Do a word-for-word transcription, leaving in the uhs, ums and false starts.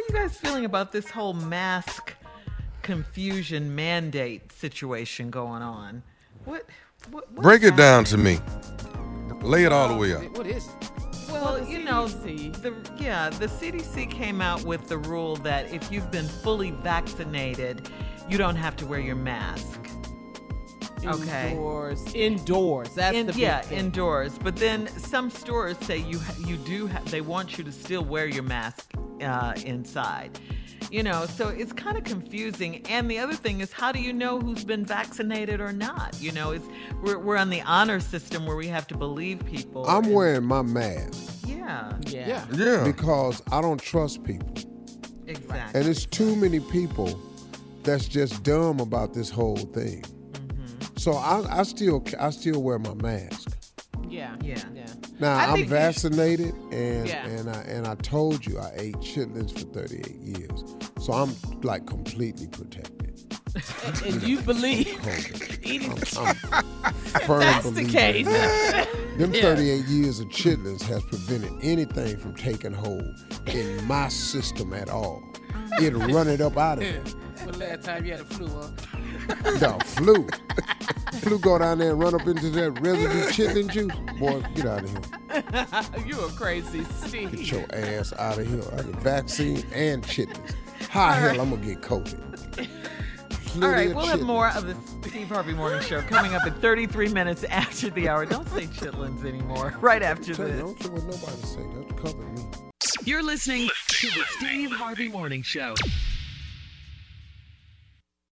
you guys feeling about this whole mask confusion mandate situation going on? What? what, what Break it down to me. Lay it all the way out. What is it? Well, Well, the you know, C D C. the yeah, the C D C came out with the rule that if you've been fully vaccinated, you don't have to wear your mask. Okay. Indoors. Indoors. That's In- the big yeah, thing. indoors. But then some stores say you ha- you do ha- they want you to still wear your mask uh, inside. You know, so it's kind of confusing. And the other thing is, how do you know who's been vaccinated or not? You know, it's we're we're on the honor system where we have to believe people. I'm and- wearing my mask Yeah. Yeah. Yeah. Yeah. because I don't trust people. Exactly. And it's too many people that's just dumb about this whole thing. Mm-hmm. So I, I still I still wear my mask. Yeah. Yeah. Yeah. Now I I'm think you vaccinated, and Yeah. and I and I told you I ate chitlins for thirty-eight years, so I'm like completely protected. And, and you believe COVID. eating I'm, I'm firm that's the believer. case. Them Yeah. thirty-eight years of chitlins has prevented anything from taking hold in my system at all. It'll run it up out of there. When last time you had a flu, huh? The flu. Flu go down there and run up into that residue chitlin juice. Boy, get out of here. You a crazy Get Steve. your ass out of here. I got vaccine and chitlins. How the hell I'm going to get COVID? All right, Plenty of we'll have chitlins. more of the Steve Harvey Morning Show coming up in thirty-three minutes after the hour. Don't say chitlins anymore. Right after Tell you, I this. don't care what nobody say. That's covering me. You're listening to the Steve Harvey Morning Show.